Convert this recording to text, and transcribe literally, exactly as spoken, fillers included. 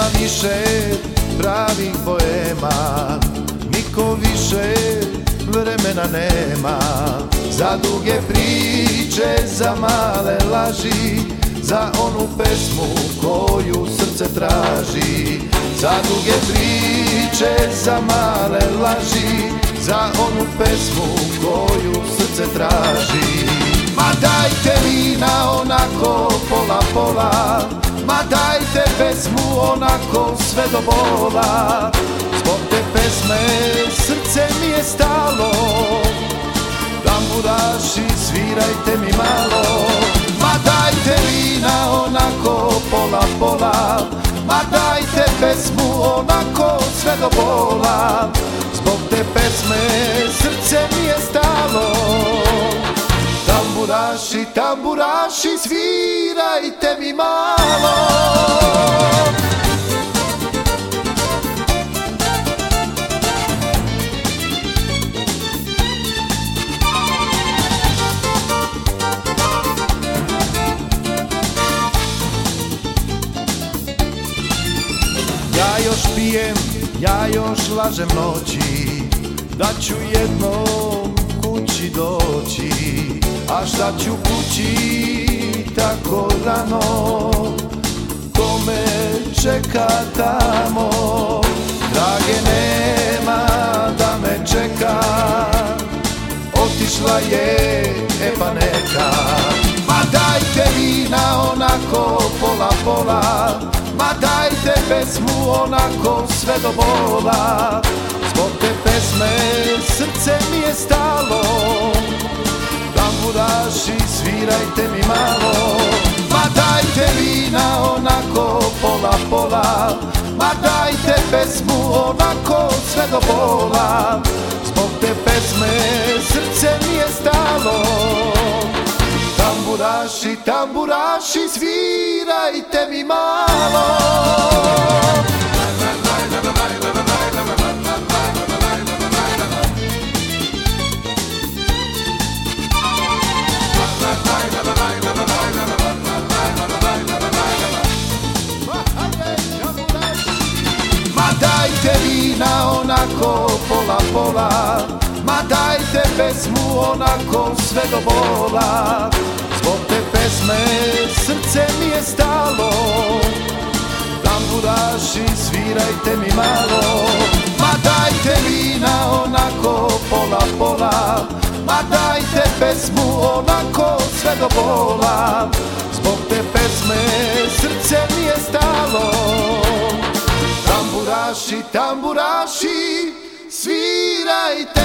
Nema više pravih poema, niko više vremena nema. Za duge priče, za male laži, za onu pesmu koju srce traži. Za duge priče, za male laži, za onu pesmu koju srce traži. Ma dajte vina onako pola pola, ma dajte pesmu onako sve do bola. Zbog te pesme srce mi je stalo, tamburaši svirajte mi malo. Ma dajte vina onako pola pola, ma dajte pesmu onako sve do bola. Zbog te pesme srce mi je stalo, tamburaši, tamburaši svirajte mi malo. Ja još pijem, ja još lažem noći, da ću jednom kući doći. A šta ću kući tako rano, ko me čeka tamo? Drage nema da me čeka, otišla je, e pa neka. Ma dajte vina onako pola pola, ma dajte pesmu onako sve do bola. Zbog te pesme srce mi je stalo, tamburaši svirajte mi malo. Ma dajte vina onako pola pola, ma dajte pesmu onako sve do bola. Zbog te pesme srce mi je stalo, tamburaši, tamburaši svirajte mi malo. Dajte vina onako pola pola, ma dajte pesmu onako sve do bola. Zbog te pesme srce mi je stalo, tamburaši svirajte mi malo. Ma dajte vina onako pola pola, ma dajte pesmu onako sve do bola. Zbog te pesme srce mi je stalo, tamburaši, tamburaši svirajte